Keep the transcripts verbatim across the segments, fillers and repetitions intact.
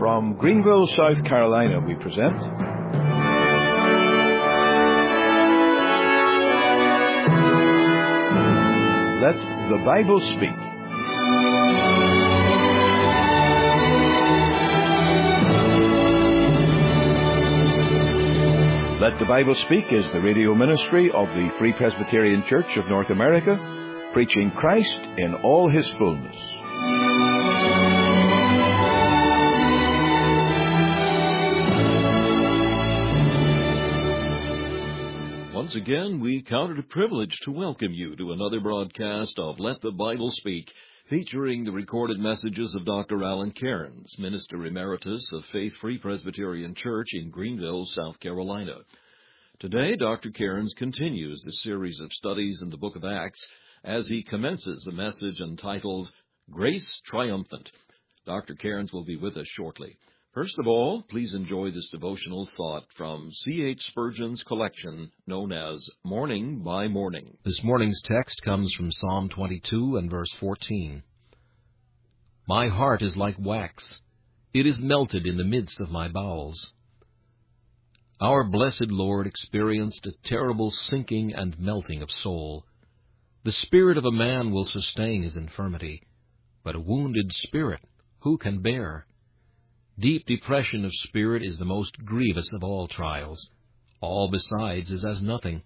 From Greenville, South Carolina, we present Let the Bible Speak. Let the Bible Speak is the radio ministry of the Free Presbyterian Church of North America, preaching Christ in all His fullness. Once again, we count it a privilege to welcome you to another broadcast of Let the Bible Speak, featuring the recorded messages of Doctor Alan Cairns, Minister Emeritus of Faith Free Presbyterian Church in Greenville, South Carolina. Today, Doctor Cairns continues the series of studies in the book of Acts as he commences a message entitled Grace Triumphant. Doctor Cairns will be with us shortly. First of all, please enjoy this devotional thought from C H Spurgeon's collection known as Morning by Morning. This morning's text comes from Psalm twenty-two and verse fourteen. My heart is like wax. It is melted in the midst of my bowels. Our blessed Lord experienced a terrible sinking and melting of soul. The spirit of a man will sustain his infirmity, but a wounded spirit who can bear? Deep depression of spirit is the most grievous of all trials. All besides is as nothing.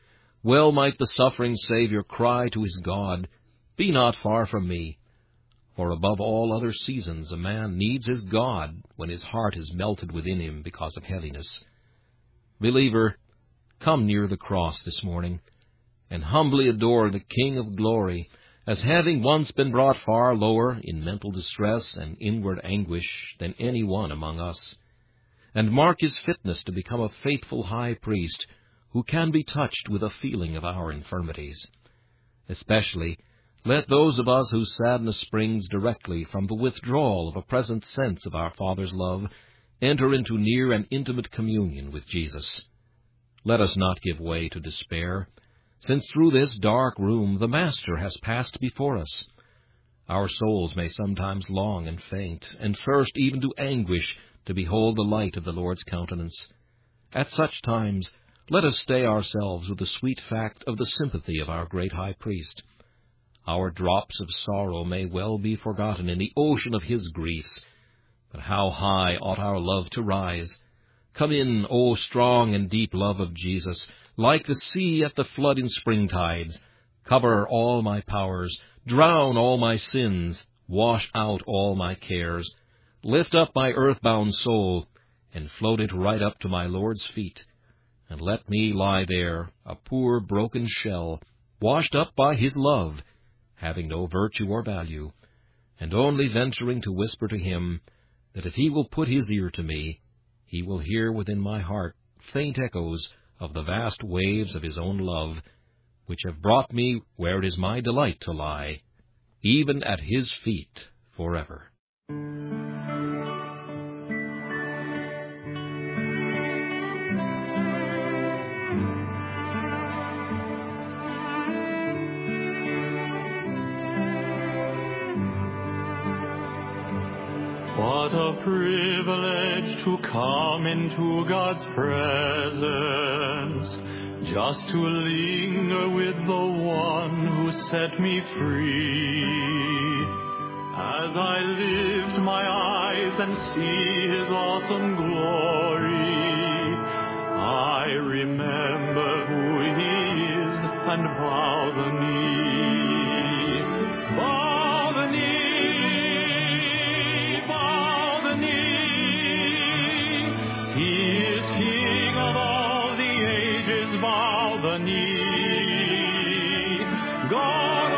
Well might the suffering Savior cry to his God, Be not far from me. For above all other seasons a man needs his God when his heart is melted within him because of heaviness. Believer, come near the cross this morning, and humbly adore the King of glory, as having once been brought far lower in mental distress and inward anguish than any one among us, and mark his fitness to become a faithful high priest who can be touched with a feeling of our infirmities. Especially, let those of us whose sadness springs directly from the withdrawal of a present sense of our Father's love enter into near and intimate communion with Jesus. Let us not give way to despair, since through this dark room the Master has passed before us. Our souls may sometimes long and faint, and thirst even to anguish to behold the light of the Lord's countenance. At such times, let us stay ourselves with the sweet fact of the sympathy of our great High Priest. Our drops of sorrow may well be forgotten in the ocean of His griefs, but how high ought our love to rise! Come in, O strong and deep love of Jesus, like the sea at the flood in springtides. Cover all my powers, drown all my sins, wash out all my cares. Lift up my earthbound soul, and float it right up to my Lord's feet. And let me lie there, a poor broken shell, washed up by His love, having no virtue or value, and only venturing to whisper to Him that if He will put His ear to me, He will hear within my heart faint echoes of the vast waves of His own love, which have brought me where it is my delight to lie, even at His feet forever. What a privilege to come into God's presence, just to linger with the one who set me free. As I lift my eyes and see His awesome glory, I remember who He is and bow the knee. Bow the knee. God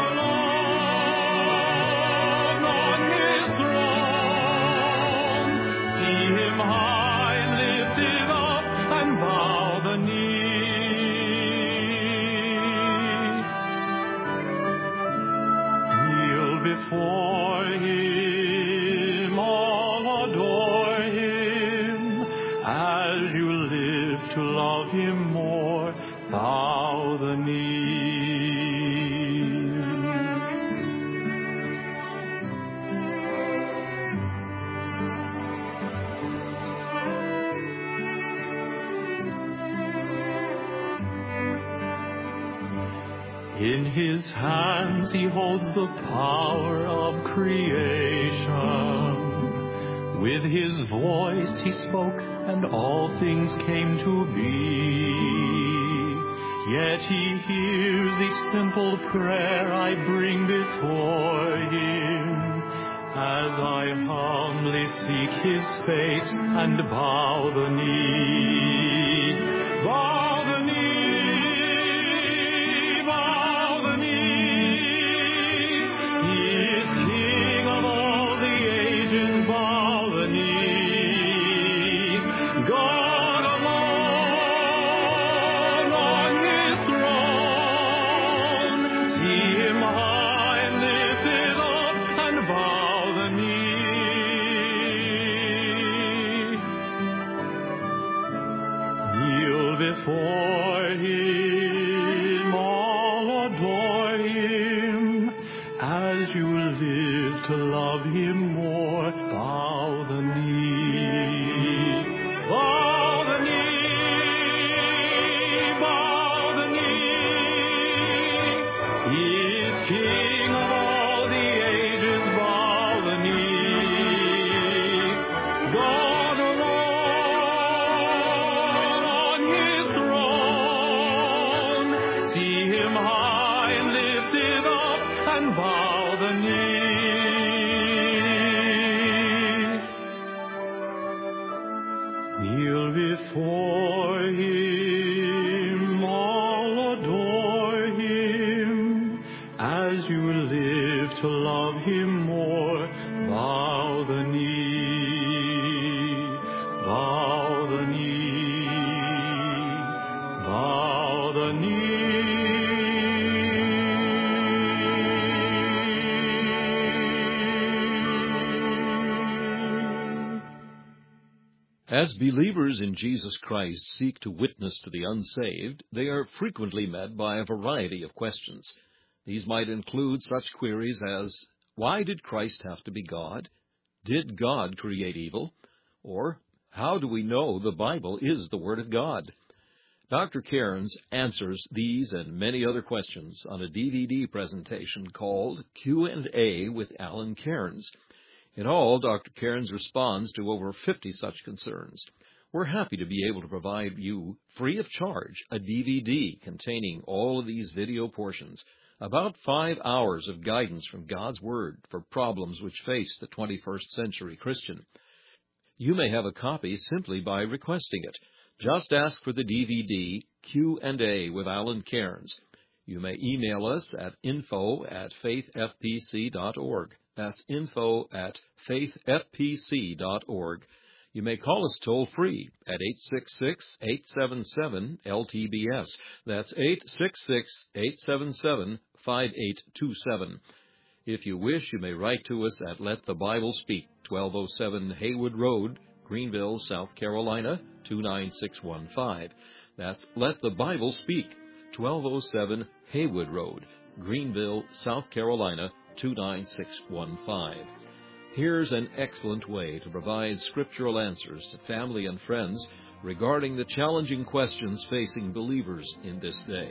alone on His throne, see Him high lifted up and bow the knee. In his hands he holds the power of creation. With his voice he spoke, and all things came to be. Yet he hears each simple prayer I bring before him, as I humbly seek his face and bow the knee. Bow the knee, bow the knee. He is King of all the ages, bow the knee. God alone on his throne. See him high and lifted up and bow the knee. Kneel before him, all adore him. As you live to love him more, bow the knee. Bow the knee, bow the knee. He is King of all the ages, bow the knee. God alone on his throne. See him high and lifted up and bow the knee. Kneel before him, all adore him. As you live to love him more, bow the knee, bow the knee, bow the knee. As believers in Jesus Christ seek to witness to the unsaved, they are frequently met by a variety of questions. These might include such queries as, why did Christ have to be God? Did God create evil? Or, how do we know the Bible is the Word of God? Doctor Cairns answers these and many other questions on a D V D presentation called Q and A with Alan Cairns. In all, Doctor Cairns responds to over fifty such concerns. We're happy to be able to provide you, free of charge, a D V D containing all of these video portions, about five hours of guidance from God's Word for problems which face the twenty-first century Christian. You may have a copy simply by requesting it. Just ask for the D V D Q and A with Alan Cairns. You may email us at info at faith f p c dot org. That's info at faith f p c dot org. You may call us toll-free at eight six six, eight seven seven, L T B S. That's eight six six, eight seven seven, five eight two seven. If you wish, you may write to us at Let the Bible Speak, twelve oh seven Haywood Road, Greenville, South Carolina, two nine six one five. That's Let the Bible Speak, twelve oh seven Haywood Road, Greenville, South Carolina, two nine six one five. Here's an excellent way to provide scriptural answers to family and friends regarding the challenging questions facing believers in this day.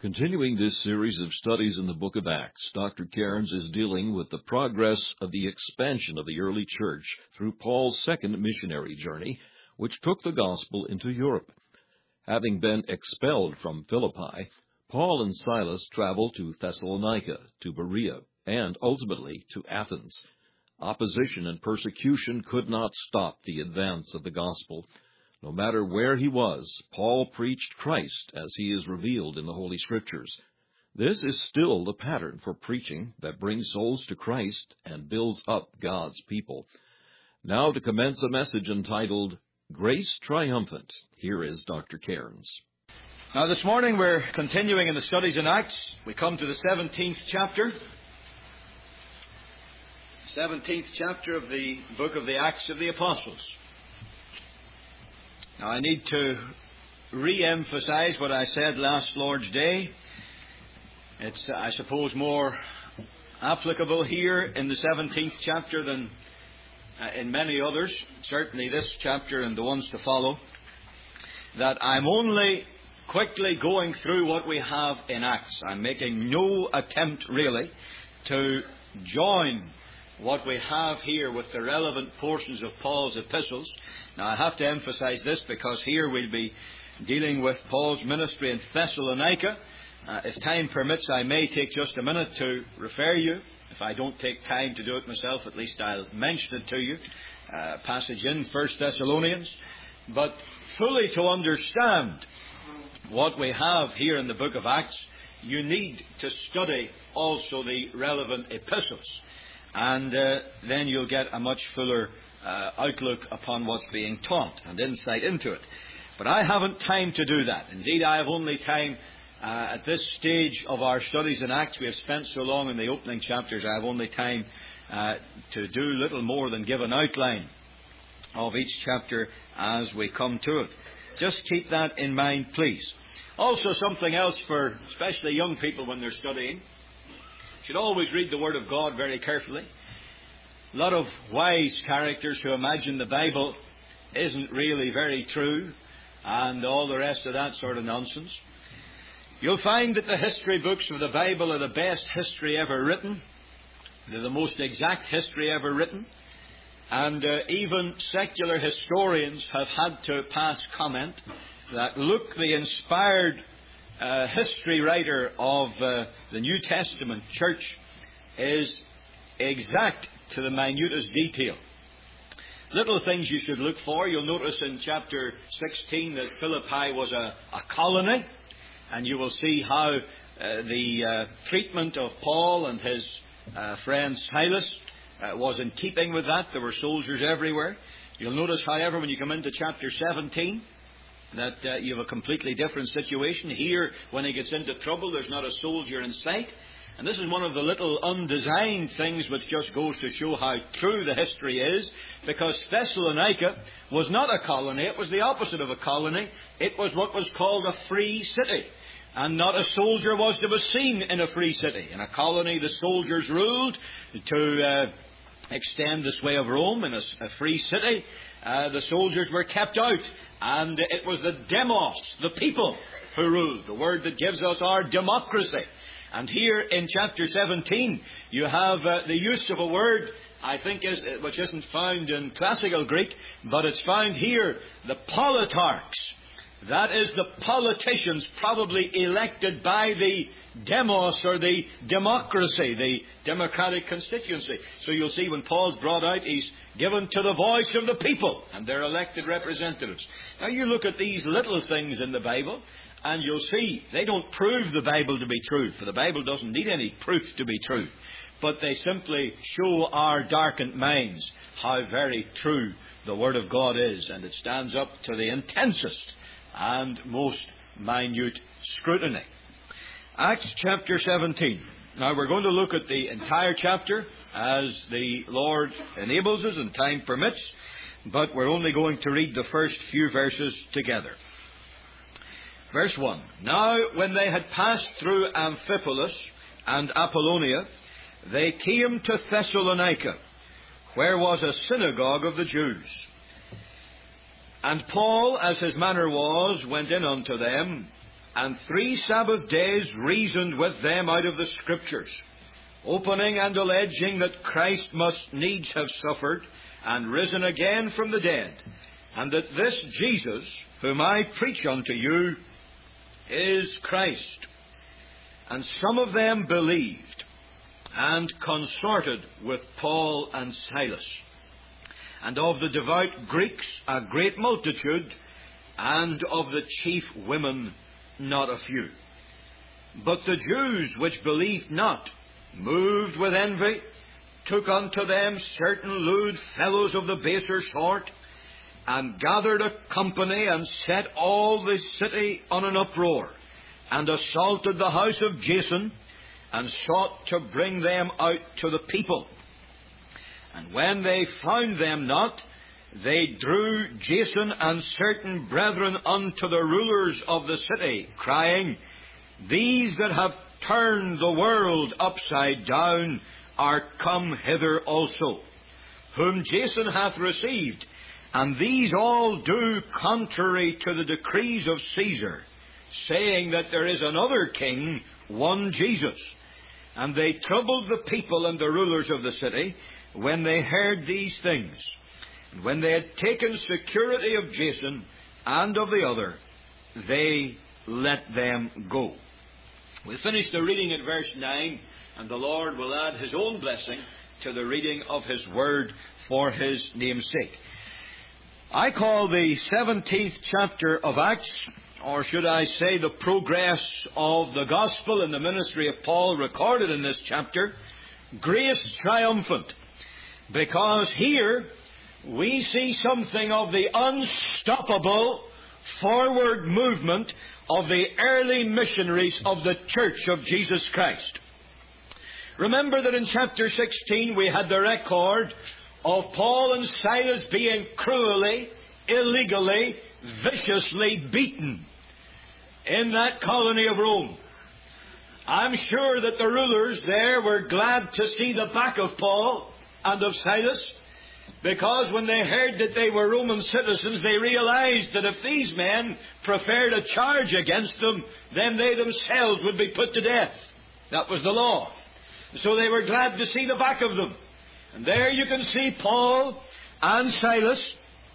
Continuing this series of studies in the book of Acts, Doctor Cairns is dealing with the progress of the expansion of the early church through Paul's second missionary journey, which took the gospel into Europe. Having been expelled from Philippi, Paul and Silas traveled to Thessalonica, to Berea, and ultimately to Athens. Opposition and persecution could not stop the advance of the gospel. No matter where he was, Paul preached Christ as he is revealed in the Holy Scriptures. This is still the pattern for preaching that brings souls to Christ and builds up God's people. Now to commence a message entitled, Grace Triumphant, here is Doctor Cairns. Now this morning we're continuing in the studies in Acts. We come to the seventeenth chapter. seventeenth chapter of the book of the Acts of the Apostles. Now, I need to re-emphasize what I said last Lord's Day. It's, I suppose, more applicable here in the seventeenth chapter than uh, in many others, certainly this chapter and the ones to follow, that I'm only quickly going through what we have in Acts. I'm making no attempt, really, to join what we have here with the relevant portions of Paul's epistles. Now, I have to emphasize this because here we'll be dealing with Paul's ministry in Thessalonica. Uh, if time permits, I may take just a minute to refer you. If I don't take time to do it myself, at least I'll mention it to you. Uh, passage in First Thessalonians. But fully to understand what we have here in the book of Acts, you need to study also the relevant epistles. And uh, then you'll get a much fuller uh, outlook upon what's being taught and insight into it. But I haven't time to do that. Indeed, I have only time uh, at this stage of our studies in Acts. We have spent so long in the opening chapters, I have only time uh, to do little more than give an outline of each chapter as we come to it. Just keep that in mind, please. Also, something else for especially young people when they're studying. Should always read the Word of God very carefully. A lot of wise characters who imagine the Bible isn't really very true and all the rest of that sort of nonsense. You'll find that the history books of the Bible are the best history ever written. They're the most exact history ever written. And uh, even secular historians have had to pass comment that Luke, the inspired Uh, history writer of uh, the New Testament church, is exact to the minutest detail. Little things you should look for. You'll notice in chapter sixteen that Philippi was a, a colony, and you will see how uh, the uh, treatment of Paul and his uh, friend Silas uh, was in keeping with that. There were soldiers everywhere. You'll notice, however, when you come into chapter seventeen, that uh, you have a completely different situation. Here, when he gets into trouble, there's not a soldier in sight. And this is one of the little undesigned things which just goes to show how true the history is, because Thessalonica was not a colony. It was the opposite of a colony. It was what was called a free city. And not a soldier was to be seen in a free city. In a colony, the soldiers ruled to uh, extend the sway of Rome. In a, a free city, uh, the soldiers were kept out. And it was the demos, the people, who ruled. The word that gives us our democracy. And here in chapter seventeen, you have uh, the use of a word, I think, is, which isn't found in classical Greek, but it's found here, the politarchs. That is the politicians probably elected by the demos, or the democracy, the democratic constituency. So you'll see when Paul's brought out, he's given to the voice of the people and their elected representatives. Now you look at these little things in the Bible, and you'll see they don't prove the Bible to be true, for the Bible doesn't need any proof to be true. But they simply show our darkened minds how very true the Word of God is, and it stands up to the intensest and most minute scrutiny. Acts chapter seventeen. Now we're going to look at the entire chapter as the Lord enables us and time permits, but we're only going to read the first few verses together. Verse one. Now when they had passed through Amphipolis and Apollonia, they came to Thessalonica, where was a synagogue of the Jews. And Paul, as his manner was, went in unto them, and three Sabbath days reasoned with them out of the Scriptures, opening and alleging that Christ must needs have suffered and risen again from the dead, and that this Jesus, whom I preach unto you, is Christ. And some of them believed, and consorted with Paul and Silas, and of the devout Greeks a great multitude, and of the chief women not a few. But the Jews which believed not, moved with envy, took unto them certain lewd fellows of the baser sort, and gathered a company, and set all the city on an uproar, and assaulted the house of Jason, and sought to bring them out to the people. And when they found them not, they drew Jason and certain brethren unto the rulers of the city, crying, These that have turned the world upside down are come hither also, whom Jason hath received, and these all do contrary to the decrees of Caesar, saying that there is another king, one Jesus. And they troubled the people and the rulers of the city when they heard these things. And when they had taken security of Jason and of the other, they let them go. We finish the reading at verse nine, and the Lord will add His own blessing to the reading of His Word for His name's sake. I call the seventeenth chapter of Acts, or should I say the progress of the Gospel and the ministry of Paul recorded in this chapter, Grace Triumphant, because here we see something of the unstoppable forward movement of the early missionaries of the Church of Jesus Christ. Remember that in chapter sixteen we had the record of Paul and Silas being cruelly, illegally, viciously beaten in that colony of Rome. I'm sure that the rulers there were glad to see the back of Paul and of Silas, because when they heard that they were Roman citizens, they realized that if these men preferred a charge against them, then they themselves would be put to death. That was the law. So they were glad to see the back of them. And there you can see Paul and Silas,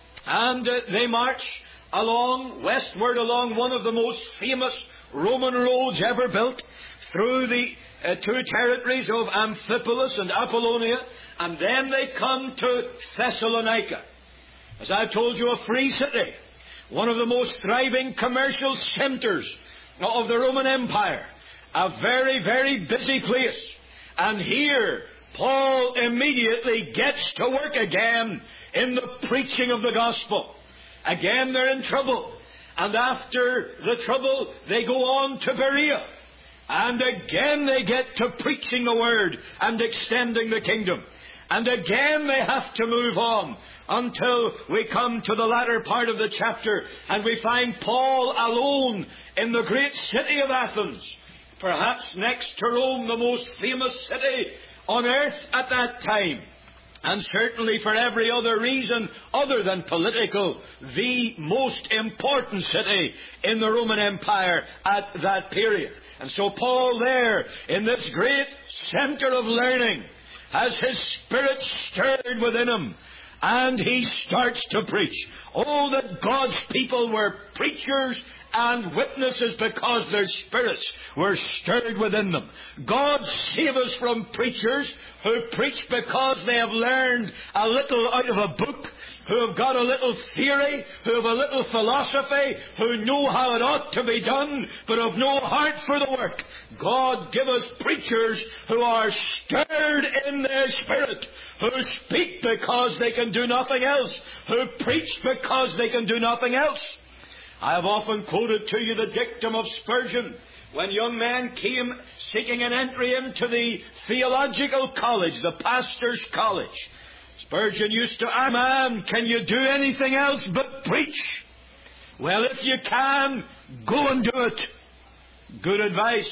and uh, they march along, westward along one of the most famous Roman roads ever built, through the uh, two territories of Amphipolis and Apollonia, and then they come to Thessalonica. As I've told you, a free city, one of the most thriving commercial centres of the Roman Empire, a very, very busy place. And here Paul immediately gets to work again in the preaching of the gospel. Again they're in trouble. And after the trouble, they go on to Berea. And again they get to preaching the word and extending the kingdom. And again they have to move on until we come to the latter part of the chapter and we find Paul alone in the great city of Athens. Perhaps next to Rome, the most famous city on earth at that time. And certainly for every other reason other than political, the most important city in the Roman Empire at that period. And so Paul there, in this great centre of learning, has his spirit stirred within him, and he starts to preach. Oh, that God's people were preachers and witnesses because their spirits were stirred within them. God save us from preachers who preach because they have learned a little out of a book, who have got a little theory, who have a little philosophy, who know how it ought to be done, but have no heart for the work. God give us preachers who are stirred in their spirit, who speak because they can do nothing else, who preach because they can do nothing else. I have often quoted to you the dictum of Spurgeon when young men came seeking an entry into the theological college, the pastor's college. Spurgeon used to ask, man, can you do anything else but preach? Well, if you can, go and do it. Good advice.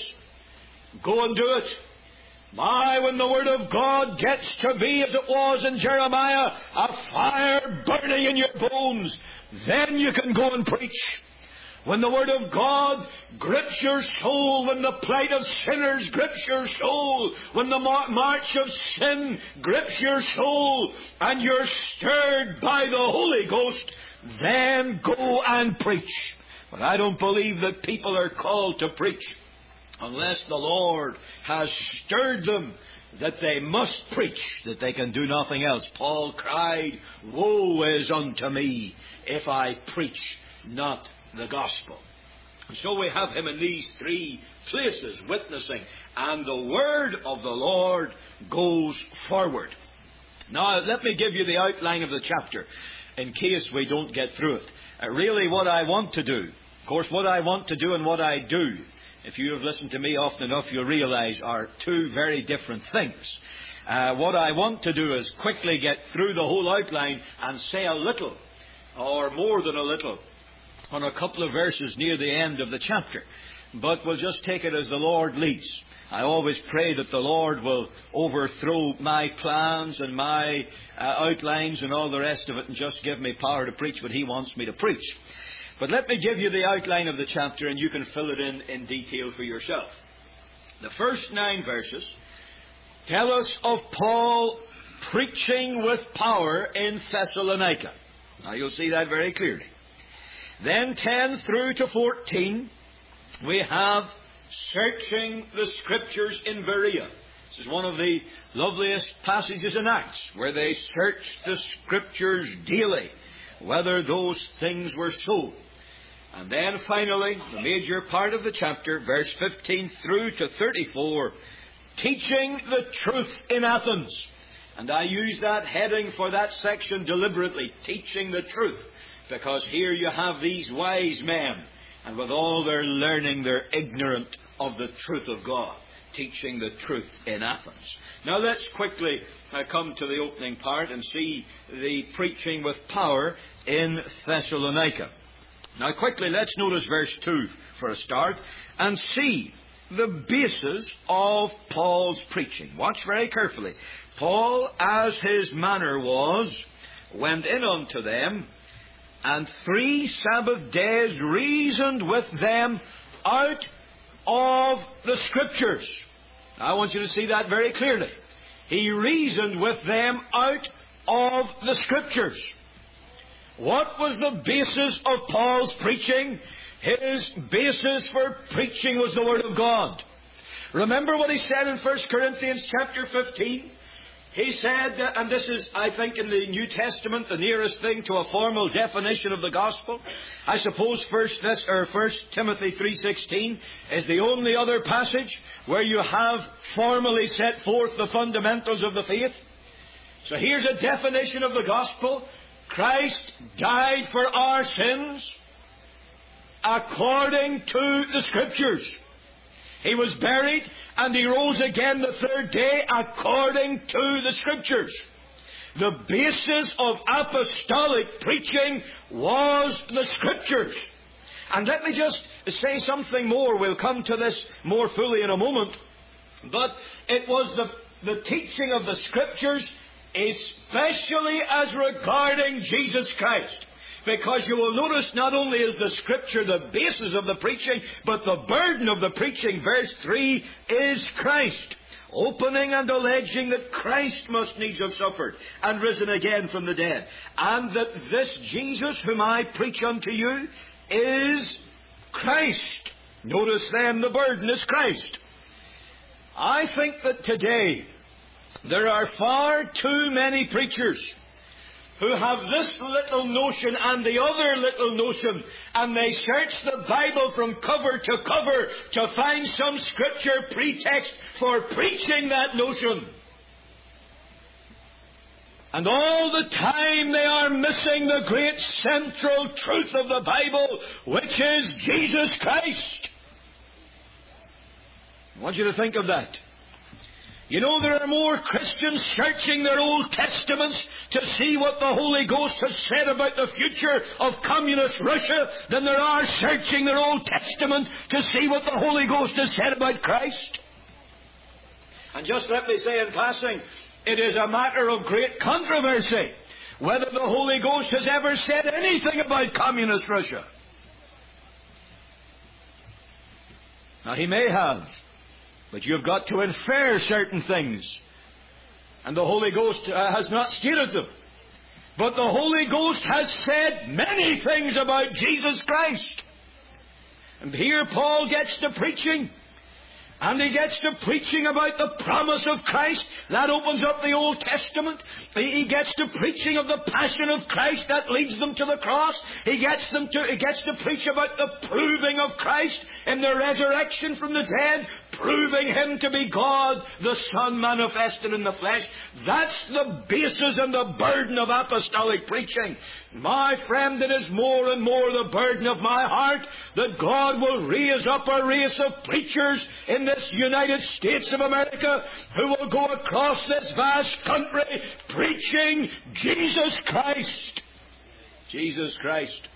Go and do it. My, when the Word of God gets to be, as it was in Jeremiah, a fire burning in your bones, then you can go and preach. When the Word of God grips your soul, when the plight of sinners grips your soul, when the march of sin grips your soul, and you're stirred by the Holy Ghost, then go and preach. But I don't believe that people are called to preach unless the Lord has stirred them that they must preach, that they can do nothing else. Paul cried, "Woe is unto me if I preach not the gospel." And so we have him in these three places witnessing, and the word of the Lord goes forward. Now, let me give you the outline of the chapter in case we don't get through it. Uh, really, what I want to do, of course, what I want to do and what I do, if you have listened to me often enough, you'll realize are two very different things. Uh, what I want to do is quickly get through the whole outline and say a little, or more than a little, on a couple of verses near the end of the chapter. But we'll just take it as the Lord leads. I always pray that the Lord will overthrow my plans and my uh, outlines and all the rest of it and just give me power to preach what He wants me to preach. But let me give you the outline of the chapter, and you can fill it in in detail for yourself. The first nine verses tell us of Paul preaching with power in Thessalonica. Now you'll see that very clearly. Then ten through to fourteen, we have searching the Scriptures in Berea. This is one of the loveliest passages in Acts, where they searched the Scriptures daily, whether those things were so. And then finally, the major part of the chapter, verse fifteen through to thirty-four, teaching the truth in Athens. And I use that heading for that section deliberately, teaching the truth, because here you have these wise men, and with all their learning, they're ignorant of the truth of God, teaching the truth in Athens. Now let's quickly uh, come to the opening part and see the preaching with power in Thessalonica. Now quickly, let's notice verse two for a start, and see the basis of Paul's preaching. Watch very carefully. Paul, as his manner was, went in unto them, and three Sabbath days reasoned with them out of the Scriptures. I want you to see that very clearly. He reasoned with them out of the Scriptures. What was the basis of Paul's preaching? His basis for preaching was the Word of God. Remember what he said in First Corinthians chapter fifteen? He said, and this is, I think, in the New Testament, the nearest thing to a formal definition of the gospel. I suppose First or First Timothy three sixteen is the only other passage where you have formally set forth the fundamentals of the faith. So here's a definition of the gospel. Christ died for our sins according to the Scriptures. He was buried, and He rose again the third day according to the Scriptures. The basis of apostolic preaching was the Scriptures. And let me just say something more. We'll come to this more fully in a moment. But it was the, the teaching of the Scriptures, especially as regarding Jesus Christ. Because you will notice not only is the Scripture the basis of the preaching, but the burden of the preaching, verse three, is Christ. Opening and alleging that Christ must needs have suffered and risen again from the dead. And that this Jesus whom I preach unto you is Christ. Notice then the burden is Christ. I think that today there are far too many preachers who have this little notion and the other little notion, and they search the Bible from cover to cover to find some Scripture pretext for preaching that notion. And all the time they are missing the great central truth of the Bible, which is Jesus Christ. I want you to think of that. You know, there are more Christians searching their Old Testaments to see what the Holy Ghost has said about the future of communist Russia than there are searching their Old Testament to see what the Holy Ghost has said about Christ. And just let me say in passing, it is a matter of great controversy whether the Holy Ghost has ever said anything about communist Russia. Now, he may have, but you've got to infer certain things. And the Holy Ghost uh, has not stated them. But the Holy Ghost has said many things about Jesus Christ. And here Paul gets to preaching. And he gets to preaching about the promise of Christ. That opens up the Old Testament. He gets to preaching of the passion of Christ. That leads them to the cross. He gets them to, he gets to preach about the proving of Christ in the resurrection from the dead, proving Him to be God, the Son manifested in the flesh. That's the basis and the burden of apostolic preaching. My friend, it is more and more the burden of my heart that God will raise up a race of preachers in this United States of America who will go across this vast country preaching Jesus Christ. Jesus Christ.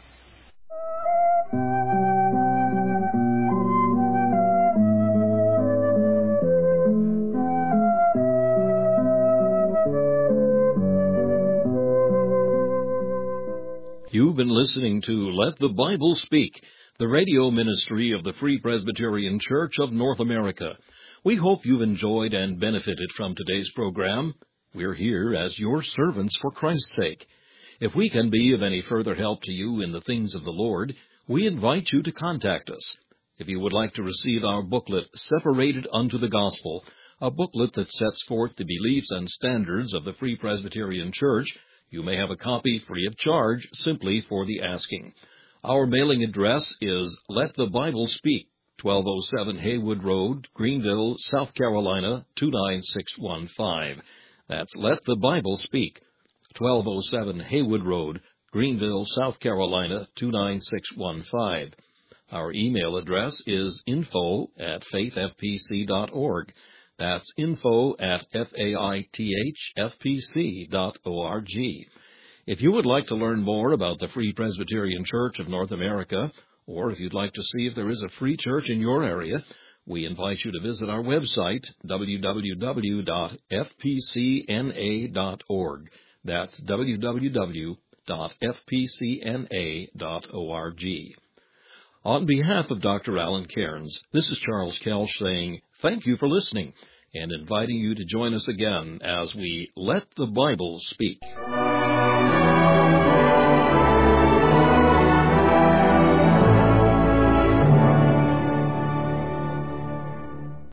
You've been listening to Let the Bible Speak, the radio ministry of the Free Presbyterian Church of North America. We hope you've enjoyed and benefited from today's program. We're here as your servants for Christ's sake. If we can be of any further help to you in the things of the Lord, we invite you to contact us. If you would like to receive our booklet, Separated Unto the Gospel, a booklet that sets forth the beliefs and standards of the Free Presbyterian Church, you may have a copy free of charge simply for the asking. Our mailing address is Let the Bible Speak, twelve oh seven Haywood Road, Greenville, South Carolina, two nine six one five. That's Let the Bible Speak, twelve oh seven Haywood Road, Greenville, South Carolina, two nine six one five. Our email address is info at faith f p c dot org. That's info at faithfpc dot org. If you would like to learn more about the Free Presbyterian Church of North America, or if you'd like to see if there is a free church in your area, we invite you to visit our website, w w w dot f p c n a dot org. That's w w w dot f p c n a dot org. On behalf of Doctor Alan Cairns, this is Charles Kelch saying thank you for listening and inviting you to join us again as we Let the Bible Speak.